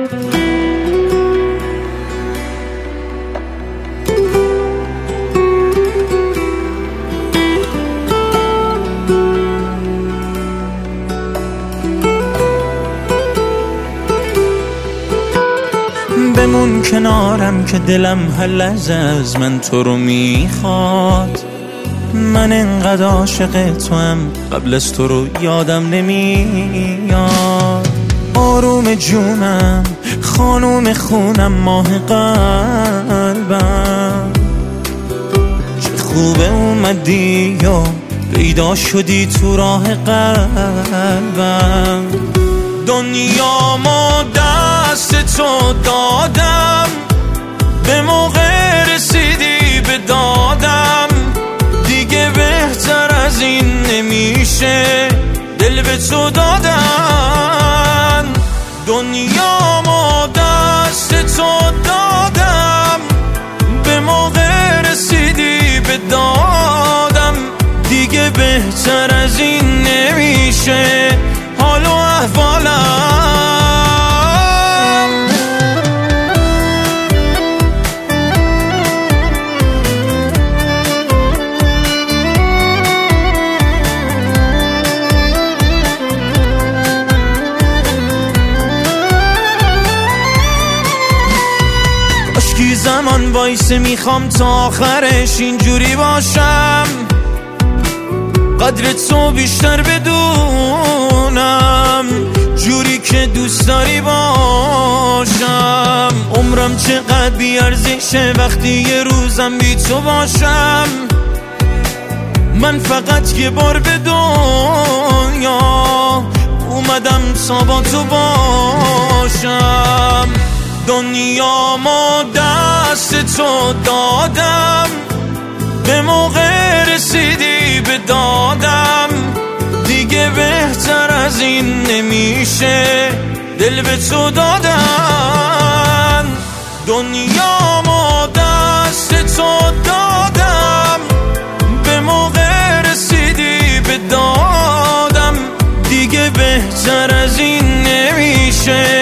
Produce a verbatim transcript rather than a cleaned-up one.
بمون کنارم که دلم هر لحظه از من تو رو میخواد. من انقدر عاشق تو هم قبل از تو رو یادم نمیاد. آروم جونم، خانوم خونم، ماه قلبم، چه خوبه اومدی یا پیدا شدی تو راه قلبم. دنیا ما دست تو دادم، به موقع رسیدی به دادم، دیگه بهتر از این نمیشه دل به تو دادن. دنیا ما دست تو دادم، به موقع رسیدی به دادم، دیگه بهتر از این نمیشه حال و احوالم. کاشکی زمان وایسه، میخوام تا آخرش اینجوری باشم، قدر تو بیشتر بدونم، جوری که دوست داری باشم. عمرم چقدر بیارزشه وقتی یه روزم بی تو باشم. من فقط یه بار به دنیا اومدم تا با تو باشم. دنیا ما دست تو دادم، به موقع رسیدی به دادم، دیگه بهتر از این نمیشه دل به تو دادن. دنیا ما دست تو دادم، به موقع رسیدی به دادم، دیگه بهتر از این نمیشه